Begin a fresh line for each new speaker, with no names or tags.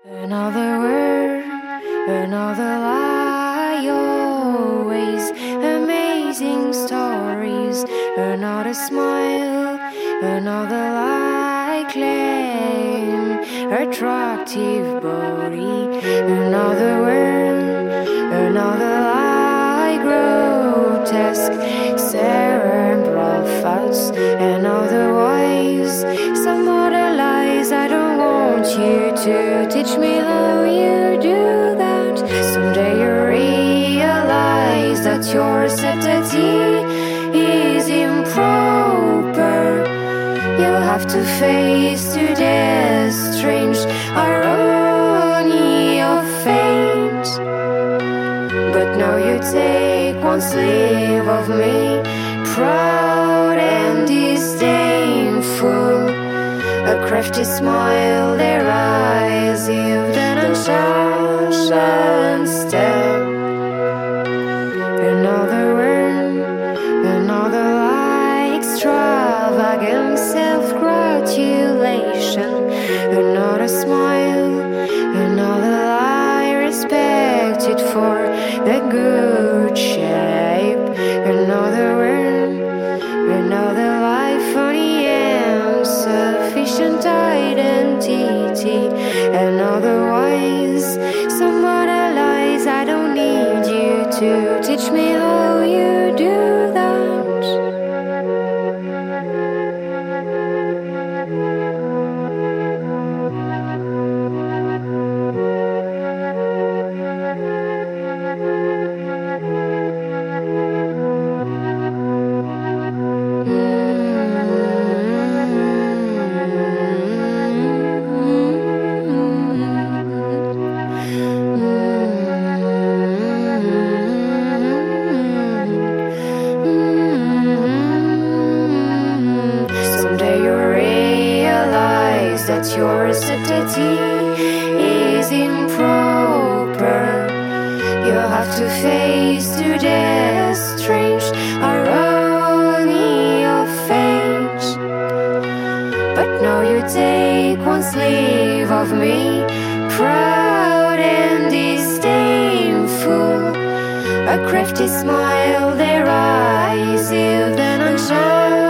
Another word, another lie, always amazing stories. Another smile, another lie, claim attractive body. Another word, another lie, grotesque cerebral thoughts. Another wise, some other lies. I don't want you to teach me how you do that. Someday you realize that your subtlety is improper. You'll have to face today's strange irony of fate. But now you take one sleeve of me, proud and disdainful. A crafty smile, their eyes, you've an unconscious step. Another word, another lie, extravagant self-gratulation. Another smile, another lie, respected for the good shape. Another word, another lie, funny and sufficient identity. Another wise, some other lies. I don't need you to teach me how you do that. That your subtlety is improper. You'll have to face today's strange irony of fate. But now you take one sleeve of me, proud and disdainful. A crafty smile, their eyes, you've an unsure